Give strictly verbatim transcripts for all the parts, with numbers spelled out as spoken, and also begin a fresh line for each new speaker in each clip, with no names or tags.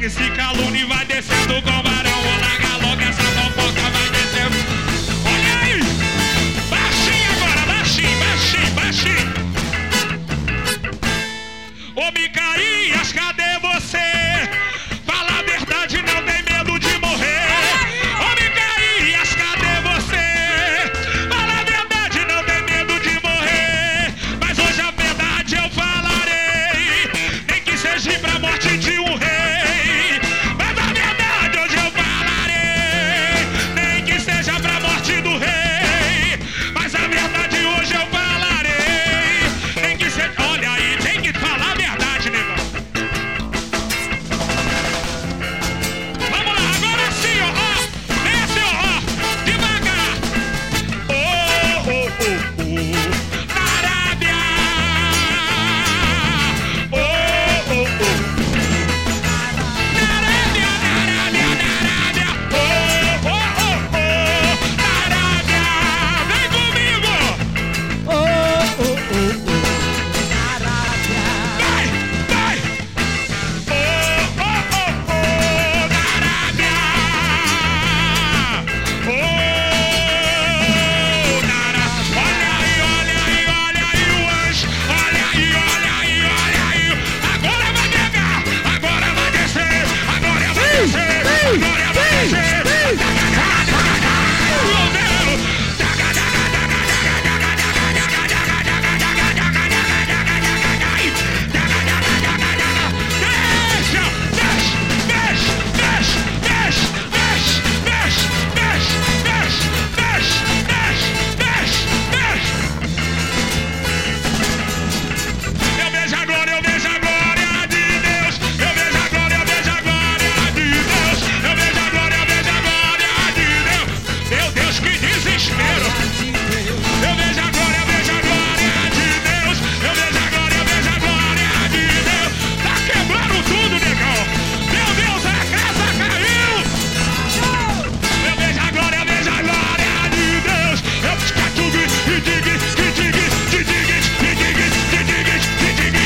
que se calune vai descendo com o varão. Vou largar logo essa fofoca, vai descendo. Olha aí! Baixinho agora, baixinho, baixinho, baixinho. Ô Micaías, cadê você? Fala a verdade, não tem medo de morrer. Ô Micaías, cadê você? Fala a verdade, não tem medo de morrer. Mas hoje a verdade eu falarei, nem que seja pra morte de um rei. Mas a verdade hoje eu falarei, nem que seja pra morte do rei. Mas a verdade hoje eu falarei, nem que seja... Olha aí, tem que falar a verdade, negão. Vamos lá, agora sim, ó, ó. Desce, ó, ó, devagar. Oh, oh, oh, oh. Na Arábia. Oh, oh, oh. Na Arábia, na Arábia, na Arábia. Oh, oh, oh, oh. Na Arábia. Vem comigo.
Oh, oh, oh, oh. Arábia.
Vai, vai. Oh, oh, oh, oh. Na Arábia. Oh, na Arábia. Olha aí, olha aí, olha aí o anjo. Olha aí, olha aí, olha aí. Agora vai pegar, agora vai descer, agora vai descer, agora vai descer. Meu Deus. Deixa, deixa, deixa, deixa, deixa, deixa, deixa, deixa, deixa, deixa, deixa, deixa. Eu vejo agora, eu vejo a glória de Deus. Eu vejo a glória, eu vejo a glória de Deus. Eu vejo a glória, eu vejo a glória de Deus. Meu Deus, que desespero. Eu vejo a glória, eu vejo a glória de Deus. Eu vejo a glória, eu vejo a glória de Deus. Tá quebrando tudo, negão. Meu Deus, a casa caiu. Eu vejo a glória, eu vejo a glória de Deus. Eu escatugue e digue, e digue, e digue, e digue, e digue, e digue,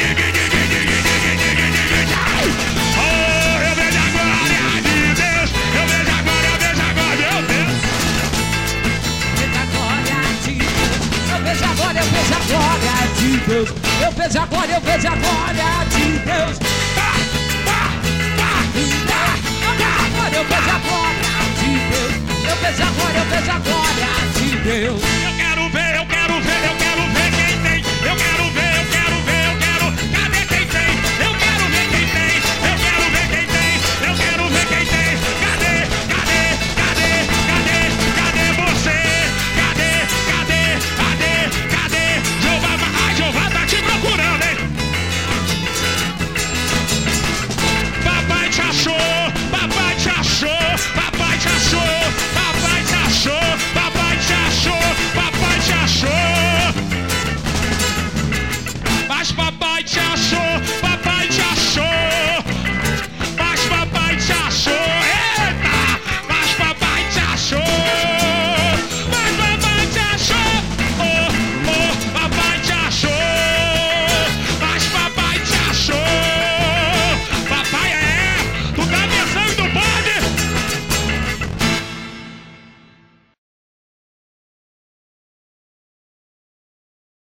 oh, eu vejo a glória de Deus. Eu vejo a glória, eu vejo a glória, meu Deus.
Veja a glória de Deus. Eu vejo a glória, eu vejo a glória de Deus. Eu vejo a glória, eu vejo a glória de Deus.
Pá, pá, pá,
Eu vejo a glória, eu vejo a glória de Deus. Eu vejo a glória, eu vejo a glória de Deus.